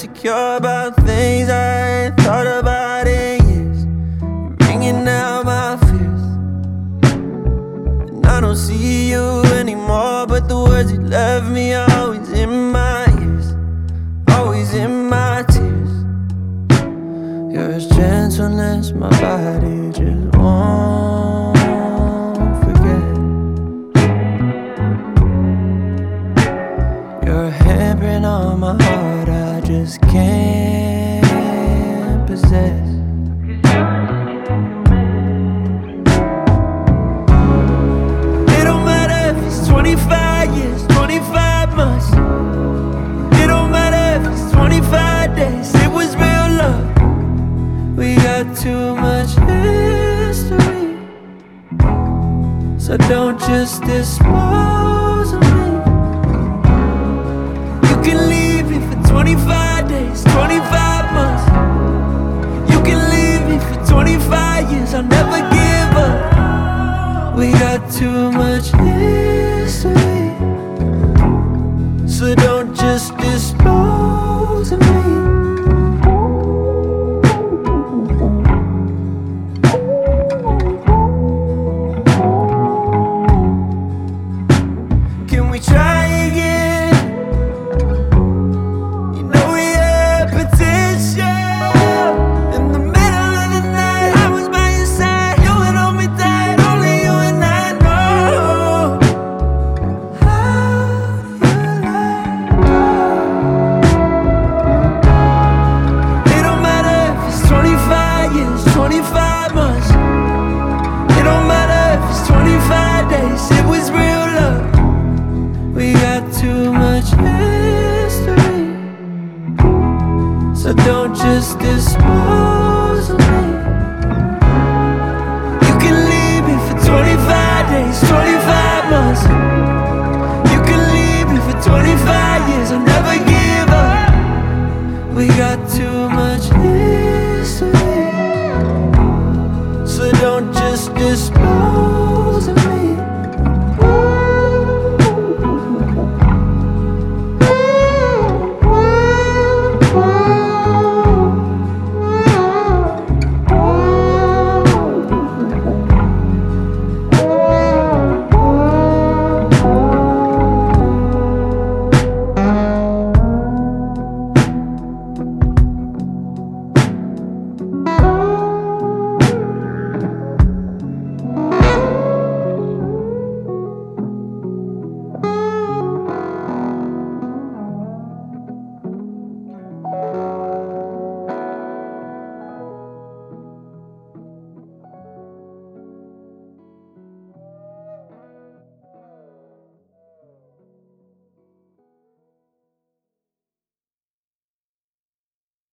insecure about things I ain't thought about in years. You're bringing out my fears, and I don't see you anymore, but the words you left me are always in my ears, always in my tears. You're as gentle as my body just won't forget. You're a handprint on my heart I just can't possess. It don't matter if it's 25 years, 25 months. It don't matter if it's 25 days. It was real love. We got too much history, so don't just dispose of me. You can leave me for 25 days, 25 months. You can leave me for 25 years, I'll never give up. We got too much history, so don't just dispose of me.